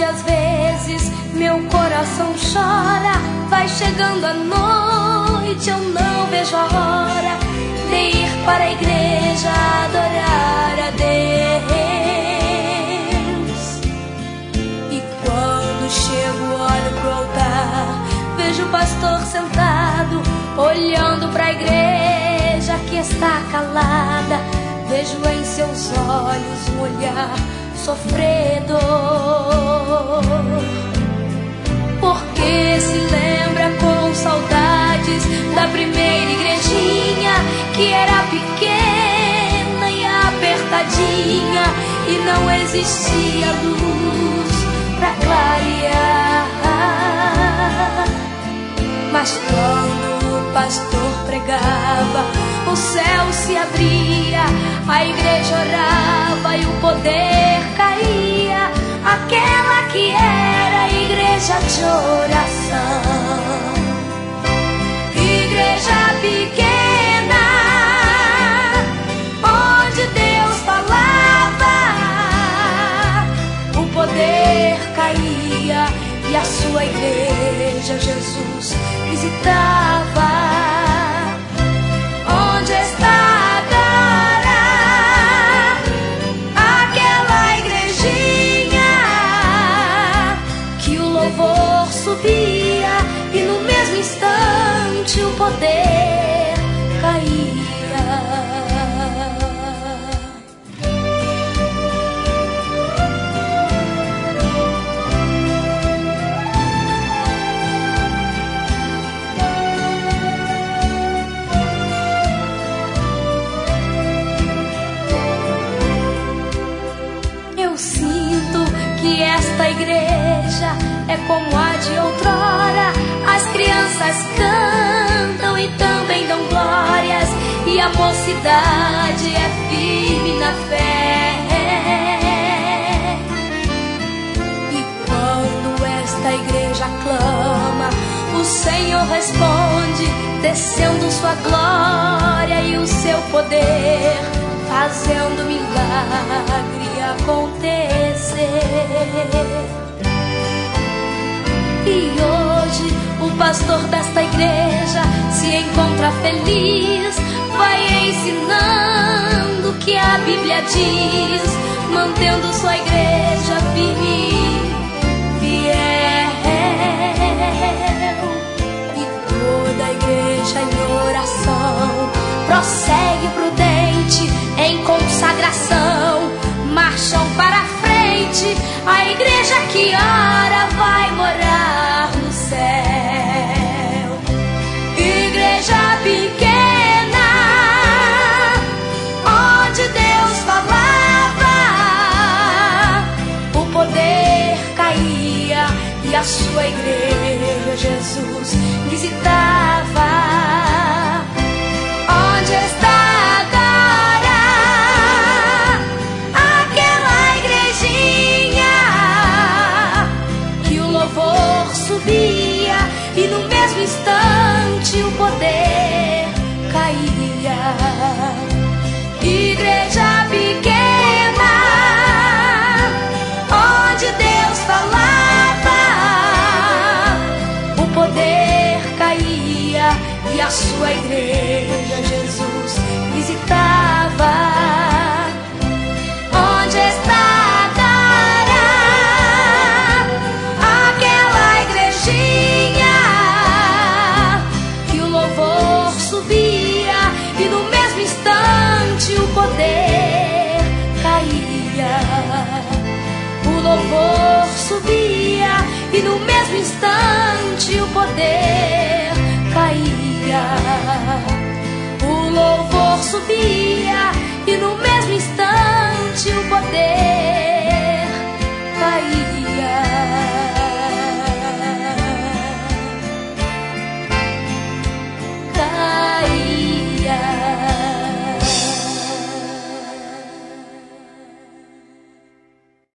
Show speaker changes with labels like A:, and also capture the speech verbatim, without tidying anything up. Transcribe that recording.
A: tarde às vezes meu coração chora. Vai chegando a noite, eu não vejo a hora de ir para a igreja adorar a Deus. E quando chego, olho pro altar, vejo o pastor sentado, olhando para a igreja que está calada. Vejo em seus olhos um olhar sofredor, porque se lembra com saudades da primeira igrejinha, que era pequena e apertadinha, e não existia luz pra clarear. Mas quando o pastor pregava, o céu se abria, a igreja orava e o poder caía. Aquela que era a igreja de oração, igreja pequena, onde Deus falava, o poder caía e a sua igreja Jesus visitava. Onde está agora aquela igrejinha que o louvor subia e no mesmo instante o poder caía? Esta igreja é como a de outrora. As crianças cantam e também dão glórias, e a mocidade é firme na fé. E quando esta igreja clama, o Senhor responde, descendo sua glória e o seu poder, fazendo milagre acontecer. E hoje o pastor desta igreja se encontra feliz, vai ensinando o que a Bíblia diz, mantendo sua igreja firme, fiel. E toda a igreja em oração prossegue prudente em consagração, marcham para a frente. A igreja que ora vai morar no céu. Igreja pequena, onde Deus falava, o poder caía e a sua igreja Jesus visitava. Onde está subia e no mesmo instante o poder caía? Igreja pequena, onde Deus falava, o poder caía e a sua igreja Jesus visitava. Onde está e no mesmo instante o poder caía? O louvor subia e no mesmo instante o poder caía. O louvor subia e no mesmo instante